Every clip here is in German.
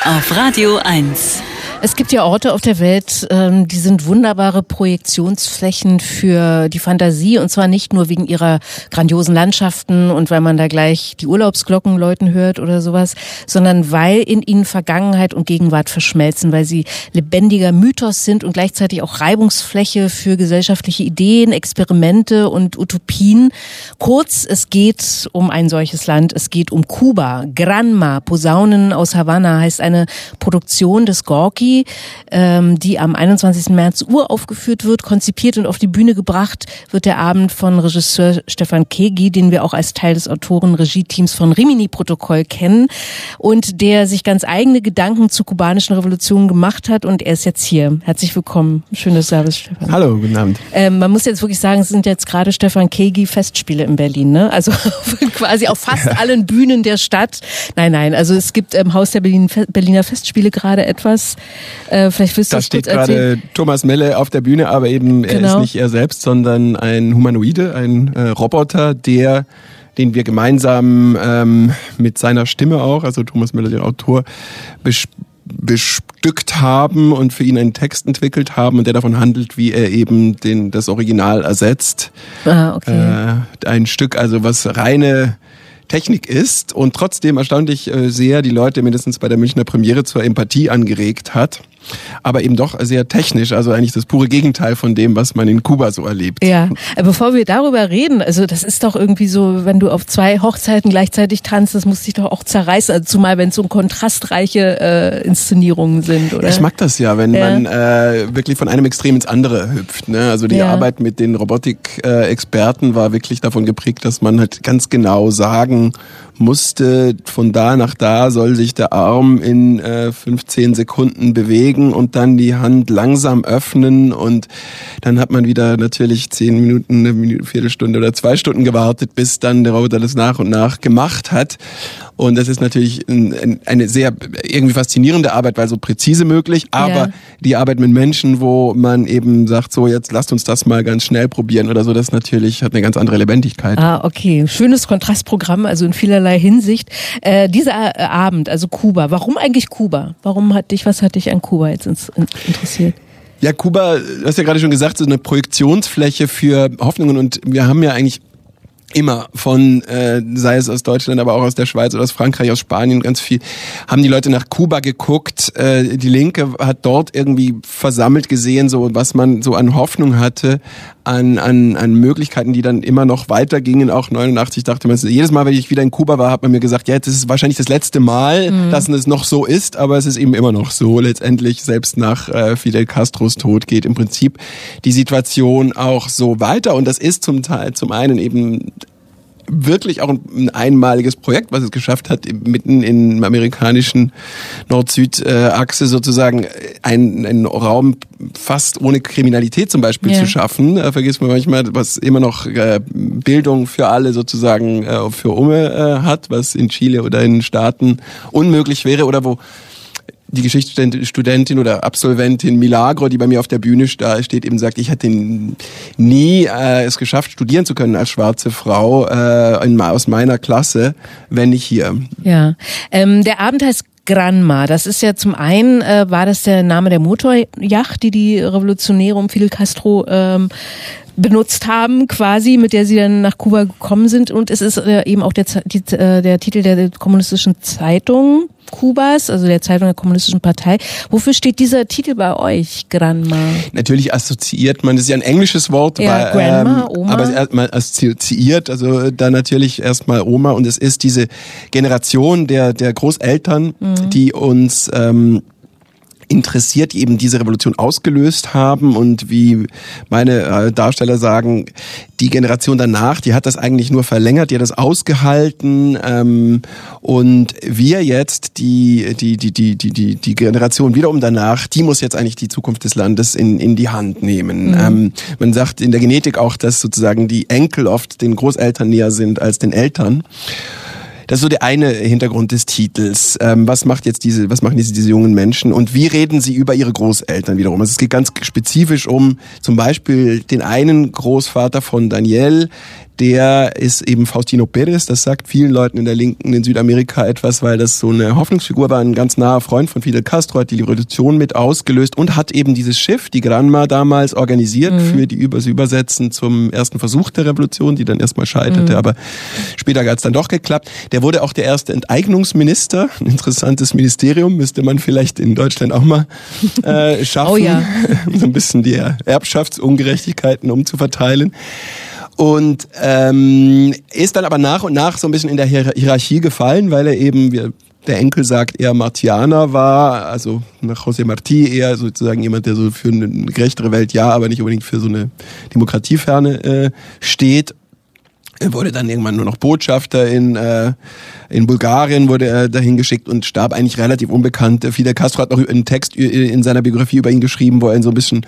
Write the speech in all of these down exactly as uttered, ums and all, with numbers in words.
auf Radio eins. Es gibt ja Orte auf der Welt, ähm, die sind wunderbare Projektionsflächen für die Fantasie, und zwar nicht nur wegen ihrer grandiosen Landschaften und weil man da gleich die Urlaubsglocken läuten hört oder sowas, sondern weil in ihnen Vergangenheit und Gegenwart verschmelzen, weil sie lebendiger Mythos sind und gleichzeitig auch Reibungsfläche für gesellschaftliche Ideen, Experimente und Utopien. Kurz, es geht um ein solches Land, es geht um Kuba. Granma, Posaunen aus Havanna heißt eine Produktion des Gorki, die am einundzwanzigsten März uraufgeführt wird. Konzipiert und auf die Bühne gebracht wird der Abend von Regisseur Stefan Kegi, den wir auch als Teil des Autoren-Regie-Teams von Rimini-Protokoll kennen und der sich ganz eigene Gedanken zur kubanischen Revolution gemacht hat, und er ist jetzt hier. Herzlich willkommen. Schön, dass du da bist, Stefan. Hallo, guten Abend. Ähm, man muss jetzt wirklich sagen, es sind jetzt gerade Stefan Kegi-Festspiele in Berlin, ne? Also quasi auf fast ja. allen Bühnen der Stadt. Nein, nein, also es gibt im Haus der Berlin, Berliner Festspiele gerade etwas. Äh, vielleicht willst du da das steht kurz erzählen. gerade Thomas Melle auf der Bühne, aber eben genau. er ist nicht er selbst, sondern ein Humanoide, ein äh, Roboter, der, den wir gemeinsam ähm, mit seiner Stimme auch, also Thomas Melle, der Autor, besch- bestückt haben und für ihn einen Text entwickelt haben, und der davon handelt, wie er eben den das Original ersetzt. Ah, okay. Äh, ein Stück, also was reine Technik ist und trotzdem erstaunlich sehr die Leute mindestens bei der Münchner Premiere zur Empathie angeregt hat, aber eben doch sehr technisch, also eigentlich das pure Gegenteil von dem, was man in Kuba so erlebt. Ja, bevor wir darüber reden, also das ist doch irgendwie so, wenn du auf zwei Hochzeiten gleichzeitig tanzt, das muss dich doch auch zerreißen, also zumal wenn es so kontrastreiche äh, Inszenierungen sind, oder? Ich mag das ja, wenn ja. man äh, wirklich von einem Extrem ins andere hüpft, ne? Also die ja. Arbeit mit den Robotik-Experten äh, war wirklich davon geprägt, dass man halt ganz genau sagen musste, von da nach da soll sich der Arm in äh, fünfzehn Sekunden bewegen und dann die Hand langsam öffnen, und dann hat man wieder natürlich zehn Minuten, eine Minute, Viertelstunde oder zwei Stunden gewartet, bis dann der Roboter das nach und nach gemacht hat. Und das ist natürlich ein, eine sehr irgendwie faszinierende Arbeit, weil so präzise möglich, aber ja. die Arbeit mit Menschen, wo man eben sagt, so jetzt lasst uns das mal ganz schnell probieren oder so, das natürlich hat eine ganz andere Lebendigkeit. Ah, okay. Schönes Kontrastprogramm, also in vielerlei Hinsicht. Äh, dieser äh, Abend, also Kuba, warum eigentlich Kuba? Warum hat dich, was hat dich an Kuba jetzt ins, in, interessiert? Ja, Kuba, du hast ja gerade schon gesagt, so eine Projektionsfläche für Hoffnungen, und wir haben ja eigentlich immer von, äh, sei es aus Deutschland, aber auch aus der Schweiz oder aus Frankreich, aus Spanien, ganz viel, haben die Leute nach Kuba geguckt. Äh, die Linke hat dort irgendwie versammelt gesehen, so was man so an Hoffnung hatte, an an an Möglichkeiten, die dann immer noch weitergingen. Auch neunundachtzig dachte man, jedes Mal, wenn ich wieder in Kuba war, hat man mir gesagt, ja, das ist wahrscheinlich das letzte Mal, mhm. dass es noch so ist, aber es ist eben immer noch so. Letztendlich, selbst nach äh, Fidel Castros Tod, geht im Prinzip die Situation auch so weiter, und das ist zum Teil, zum einen eben wirklich auch ein einmaliges Projekt, was es geschafft hat, mitten in der amerikanischen Nord-Süd-Achse sozusagen einen, einen Raum fast ohne Kriminalität zum Beispiel ja. zu schaffen. Da vergisst man manchmal, was immer noch äh, Bildung für alle sozusagen äh, für Umme äh, hat, was in Chile oder in Staaten unmöglich wäre, oder wo die Geschichtsstudentin oder Absolventin Milagro, die bei mir auf der Bühne steht, eben sagt, ich hätte nie äh, es geschafft, studieren zu können als schwarze Frau äh, in, aus meiner Klasse, wenn nicht hier. Ja, ähm, der Abend heißt Granma. Das ist ja zum einen, äh, war das der Name der Motorjacht, die die Revolutionäre um Fidel Castro ähm, benutzt haben, quasi, mit der sie dann nach Kuba gekommen sind. Und es ist äh, eben auch der, die, äh, der Titel der kommunistischen Zeitung Kubas, also der Zeitung der Kommunistischen Partei. Wofür steht dieser Titel bei euch, Granma? Natürlich assoziiert man, das ist ja ein englisches Wort, ja, weil, Grandma, ähm, Oma. aber erstmal assoziiert, also da natürlich erstmal Oma, und es ist diese Generation der, der Großeltern, mhm. die uns ähm, interessiert, die eben diese Revolution ausgelöst haben, und wie meine äh, Darsteller sagen, die Generation danach, die hat das eigentlich nur verlängert, die hat das ausgehalten, ähm, und wir jetzt, die die die die die die die Generation wiederum danach, die muss jetzt eigentlich die Zukunft des Landes in in die Hand nehmen. Mhm. Ähm, man sagt in der Genetik auch, dass sozusagen die Enkel oft den Großeltern näher sind als den Eltern. Das ist so der eine Hintergrund des Titels. Ähm, was macht jetzt diese, was machen diese, diese jungen Menschen, und wie reden sie über ihre Großeltern wiederum? Also es geht ganz spezifisch um zum Beispiel den einen Großvater von Daniel, der ist eben Faustino Pérez. Das sagt vielen Leuten in der Linken in Südamerika etwas, weil das so eine Hoffnungsfigur war, ein ganz naher Freund von Fidel Castro, hat die Revolution mit ausgelöst und hat eben dieses Schiff, die Granma, damals organisiert mhm. für die Übers Übersetzen zum ersten Versuch der Revolution, die dann erstmal scheiterte, mhm. aber später hat es dann doch geklappt. Der wurde auch der erste Enteignungsminister. Ein interessantes Ministerium, müsste man vielleicht in Deutschland auch mal äh, schaffen, oh ja. so ein bisschen die Erbschaftsungerechtigkeiten umzuverteilen. Und ähm, ist dann aber nach und nach so ein bisschen in der Hierarchie gefallen, weil er eben, wie der Enkel sagt, eher Martianer war, also nach José Martí eher sozusagen jemand, der so für eine gerechtere Welt ja, aber nicht unbedingt für so eine Demokratieferne äh, steht. Er wurde dann irgendwann nur noch Botschafter in äh, in Bulgarien, wurde er dahin geschickt und starb eigentlich relativ unbekannt. Fidel Castro hat noch einen Text in seiner Biografie über ihn geschrieben, wo er ihn so ein bisschen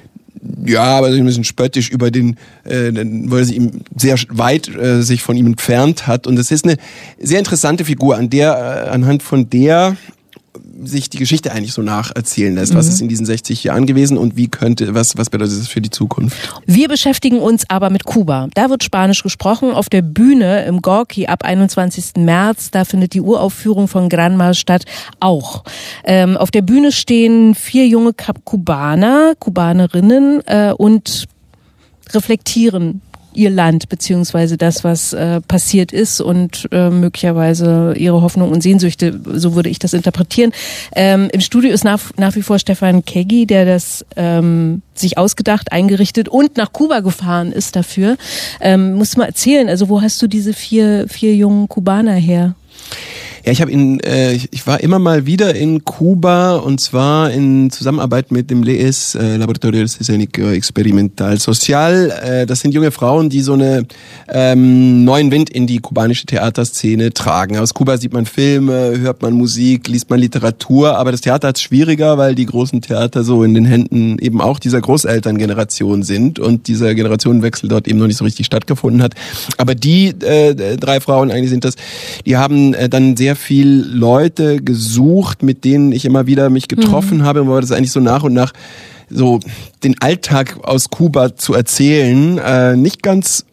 ja, aber ein bisschen spöttisch über den, äh, wo er sich ihm sehr weit äh, sich von ihm entfernt hat. Und es ist eine sehr interessante Figur, an der, äh, anhand von der sich die Geschichte eigentlich so nacherzählen lässt. Mhm. Was ist in diesen sechzig Jahren gewesen und wie könnte, was, was bedeutet das für die Zukunft? Wir beschäftigen uns aber mit Kuba. Da wird Spanisch gesprochen auf der Bühne im Gorki ab einundzwanzigsten März. Da findet die Uraufführung von Granma statt auch. Ähm, auf der Bühne stehen vier junge Kubaner, Kubanerinnen äh, und reflektieren ihr Land, beziehungsweise das, was äh, passiert ist und äh, möglicherweise ihre Hoffnung und Sehnsüchte, so würde ich das interpretieren. Ähm, im Studio ist nach, nach wie vor Stefan Keggi, der das ähm, sich ausgedacht, eingerichtet und nach Kuba gefahren ist dafür. Ähm, musst du mal erzählen, also wo hast du diese vier, vier jungen Kubaner her? Ja, ich habe in, äh, ich war immer mal wieder in Kuba und zwar in Zusammenarbeit mit dem L E S, äh, Laboratorio Escénico Experimental Social. Äh, das sind junge Frauen, die so eine ähm, neuen Wind in die kubanische Theaterszene tragen. Aus Kuba sieht man Filme, hört man Musik, liest man Literatur, aber das Theater hat es schwieriger, weil die großen Theater so in den Händen eben auch dieser Großelterngeneration sind und dieser Generationenwechsel dort eben noch nicht so richtig stattgefunden hat. Aber die äh, drei Frauen eigentlich sind das, die haben äh, dann sehr viel Leute gesucht, mit denen ich immer wieder mich getroffen mhm. habe, und war das eigentlich so nach und nach so den Alltag aus Kuba zu erzählen, äh, nicht ganz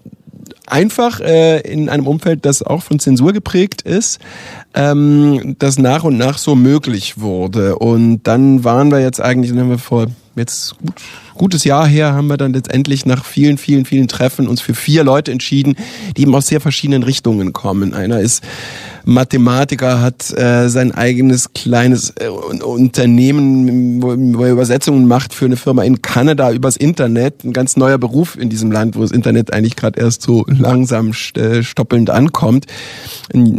einfach äh, in einem Umfeld, das auch von Zensur geprägt ist, ähm, das nach und nach so möglich wurde. Und dann waren wir jetzt eigentlich, dann haben wir vor jetzt gut, gutes Jahr her, haben wir dann letztendlich nach vielen, vielen, vielen Treffen uns für vier Leute entschieden, die eben aus sehr verschiedenen Richtungen kommen. Einer ist Mathematiker, hat äh, sein eigenes kleines äh, Unternehmen, wo, wo er Übersetzungen macht für eine Firma in Kanada übers Internet. Ein ganz neuer Beruf in diesem Land, wo das Internet eigentlich gerade erst so langsam äh, stoppelnd ankommt. Ein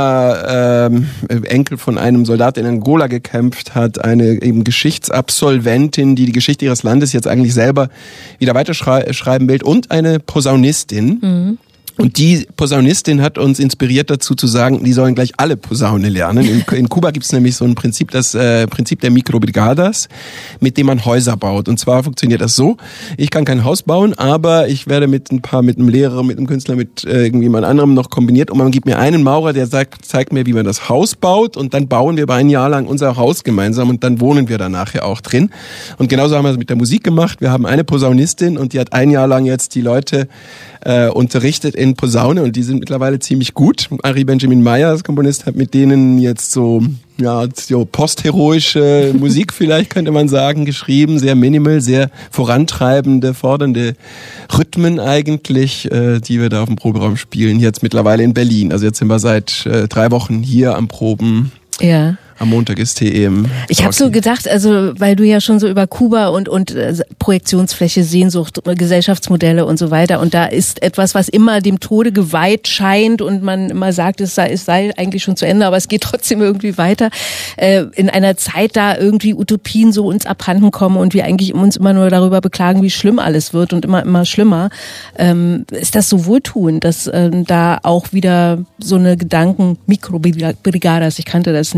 junger äh, Enkel von einem Soldat, der in Angola gekämpft hat, eine eben Geschichtsabsolventin, die die Geschichte ihres Landes jetzt eigentlich selber wieder weiterschreiben will, und eine Posaunistin. Mhm. Und die Posaunistin hat uns inspiriert dazu zu sagen, die sollen gleich alle Posaune lernen. In, in Kuba gibt es nämlich so ein Prinzip, das äh, Prinzip der Microbrigadas, mit dem man Häuser baut. Und zwar funktioniert das so: Ich kann kein Haus bauen, aber ich werde mit ein paar, mit einem Lehrer, mit einem Künstler, mit äh, irgendjemand anderem noch kombiniert. Und man gibt mir einen Maurer, der sagt, zeigt mir, wie man das Haus baut. Und dann bauen wir über ein Jahr lang unser Haus gemeinsam und dann wohnen wir da nachher auch drin. Und genauso haben wir es mit der Musik gemacht. Wir haben eine Posaunistin und die hat ein Jahr lang jetzt die Leute äh, unterrichtet in Posaune, und die sind mittlerweile ziemlich gut. Henri Benjamin Meyer, das Komponist, hat mit denen jetzt so, ja, so postheroische Musik vielleicht, könnte man sagen, geschrieben. Sehr minimal, sehr vorantreibende, fordernde Rhythmen eigentlich, äh, die wir da auf dem Proberaum spielen. Jetzt mittlerweile in Berlin. Also jetzt sind wir seit äh, drei Wochen hier am Proben. Ja. Am Montag ist T E M. Ich habe so gedacht, also weil du ja schon so über Kuba und und äh, Projektionsfläche, Sehnsucht, Gesellschaftsmodelle und so weiter, und da ist etwas, was immer dem Tode geweiht scheint und man immer sagt, es sei, es sei eigentlich schon zu Ende, aber es geht trotzdem irgendwie weiter. Äh, in einer Zeit, da irgendwie Utopien so uns abhanden kommen und wir eigentlich uns immer nur darüber beklagen, wie schlimm alles wird und immer immer schlimmer, ähm, ist das so wohltuend, dass äh, da auch wieder so eine Gedanken Mikrobrigadas, ich kannte das nicht, ja.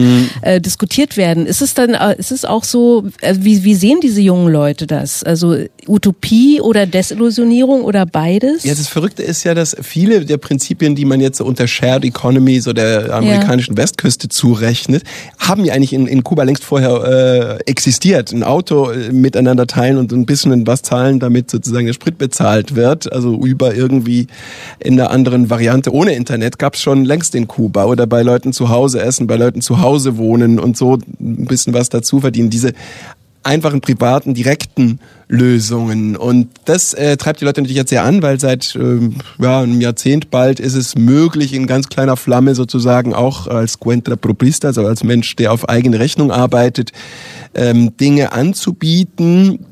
mhm. äh, diskutiert werden. Ist es dann, ist es auch so, äh, wie, wie sehen diese jungen Leute das? Also Utopie oder Desillusionierung oder beides? Ja, das Verrückte ist ja, dass viele der Prinzipien, die man jetzt so unter Shared Economy, so der amerikanischen ja. Westküste zurechnet, haben ja eigentlich in, in Kuba längst vorher äh, existiert. Ein Auto äh, miteinander teilen und ein bisschen was zahlen, damit sozusagen der Sprit bezahlt wird. Also über irgendwie in einer anderen Variante ohne Internet gab es schon längst in Kuba. Oder bei Leuten zu Hause essen, bei Leuten zu Hause wohnen und so ein bisschen was dazu verdienen. Diese einfachen, privaten, direkten Lösungen. Und das äh, treibt die Leute natürlich jetzt sehr an, weil seit äh, ja, einem Jahrzehnt bald ist es möglich, in ganz kleiner Flamme sozusagen auch als Cuenta-Propista, also als Mensch, der auf eigene Rechnung arbeitet, ähm, Dinge anzubieten.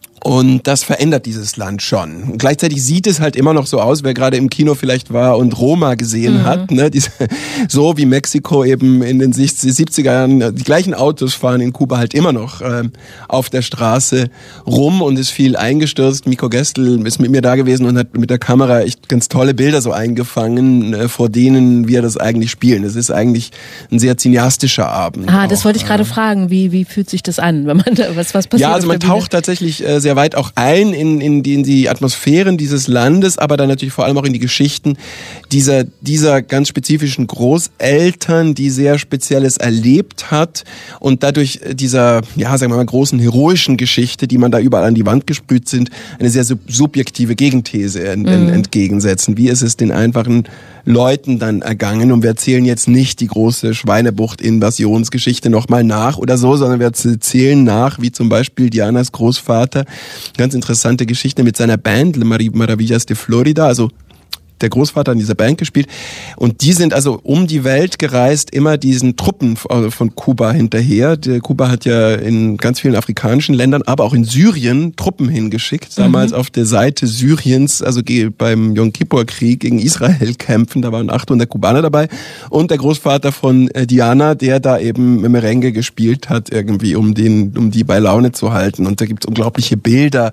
Und das verändert dieses Land schon. Und gleichzeitig sieht es halt immer noch so aus, wer gerade im Kino vielleicht war und Roma gesehen mhm. hat, ne? Diese, so wie Mexiko eben in den siebziger Jahren, die gleichen Autos fahren in Kuba halt immer noch ähm, auf der Straße rum und ist viel eingestürzt. Miko Gestl ist mit mir da gewesen und hat mit der Kamera echt ganz tolle Bilder so eingefangen, äh, vor denen wir das eigentlich spielen. Es ist eigentlich ein sehr cineastischer Abend. Ah, auch, das wollte ich gerade äh, fragen. Wie, wie fühlt sich das an, wenn man da, was, was passiert? Ja, also man taucht tatsächlich äh, sehr weit auch ein in, in, die, in die Atmosphären dieses Landes, aber dann natürlich vor allem auch in die Geschichten dieser, dieser ganz spezifischen Großeltern, die sehr Spezielles erlebt hat und dadurch dieser, ja, sagen wir mal, großen heroischen Geschichte, die man da überall an die Wand gesprüht sind, eine sehr sub- subjektive Gegenthese ent, mhm. entgegensetzen. Wie ist es den einfachen Leuten dann ergangen? Und wir erzählen jetzt nicht die große Schweinebucht-Invasionsgeschichte nochmal nach oder so, sondern wir erzählen nach, wie zum Beispiel Dianas Großvater, ganz interessante Geschichte mit seiner Band, Le Maravillas de Florida, also der Großvater in dieser Band gespielt. Und die sind also um die Welt gereist, immer diesen Truppen von Kuba hinterher. Der Kuba hat ja in ganz vielen afrikanischen Ländern, aber auch in Syrien Truppen hingeschickt. Damals mhm. auf der Seite Syriens, also beim Yom Kippur-Krieg gegen Israel kämpfen. Da waren achthundert Kubaner dabei. Und der Großvater von Diana, der da eben Merengue gespielt hat, irgendwie, um den, um die bei Laune zu halten. Und da gibt's unglaubliche Bilder.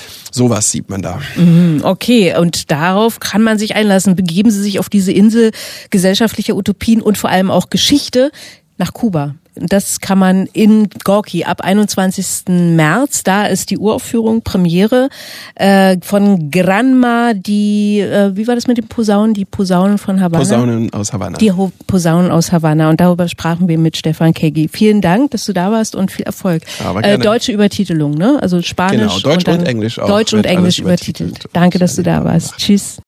Sowas sieht man da. Okay, und darauf kann man sich einlassen. Begeben Sie sich auf diese Insel gesellschaftlicher Utopien und vor allem auch Geschichte nach Kuba. Das kann man in Gorki ab einundzwanzigsten März. Da ist die Uraufführung, Premiere äh, von Granma, die, äh, wie war das mit den Posaunen? Die Posaunen von Havanna? Posaunen aus Havanna. Die Ho- Posaunen aus Havanna. Und darüber sprachen wir mit Stefan Keggi. Vielen Dank, dass du da warst und viel Erfolg. Aber gerne. Äh, deutsche Übertitelung, ne? Also Spanisch. Genau, Deutsch und, und Englisch auch. Deutsch und Englisch übertitelt. übertitelt. Danke, dass du da warst. Tschüss.